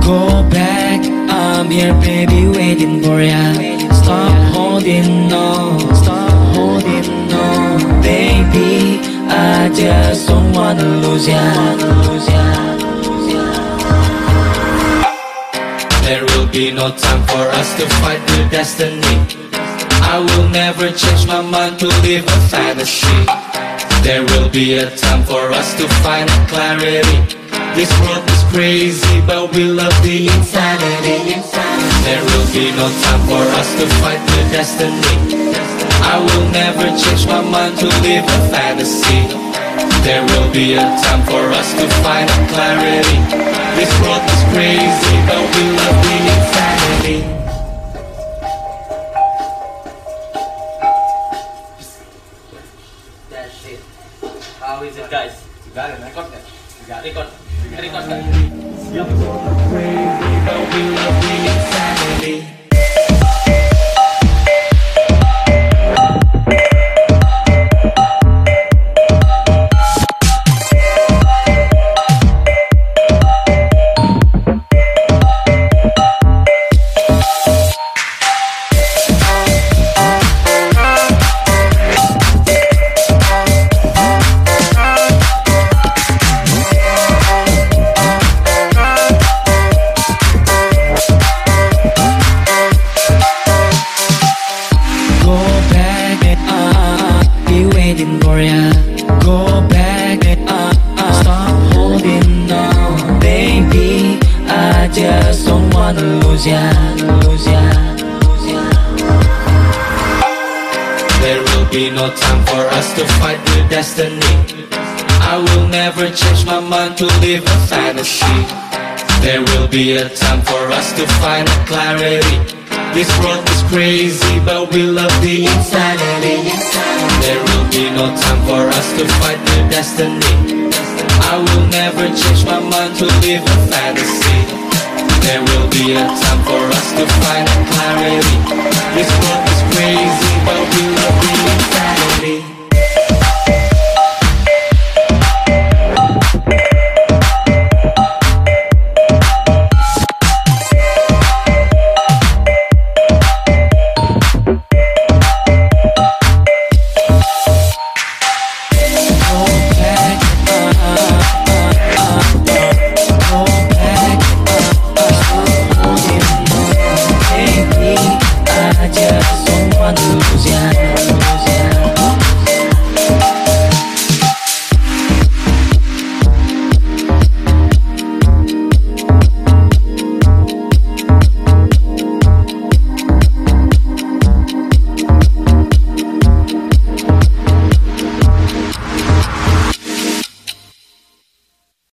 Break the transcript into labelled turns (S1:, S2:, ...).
S1: Go back, I'm here baby waiting for ya. Stop holding on, baby, I just don't wanna lose ya. There will be no time for us to fight with destiny. I will never change my mind to live a fantasy. There will be a time for us to find clarity. This world is crazy, but we love the insanity. There will be no time for us to fight with destiny. I will never change my mind to live a fantasy. There will be a time for us to find clarity. This world is crazy, but we love the insanity.
S2: That's it. How is it, guys? You got it, record that. You got it. Record that.
S1: Crazy, but we love the insanity. Go back, stop holding on, baby, I just don't wanna lose ya. There will be no time for us to fight with destiny. I will never change my mind to live a fantasy. There will be a time for us to find clarity. This world is crazy, but we love the insanity. There will be no time for us to fight with destiny. I will never change my mind to live a fantasy. There will be a time for us to find clarity. This world is crazy, but we love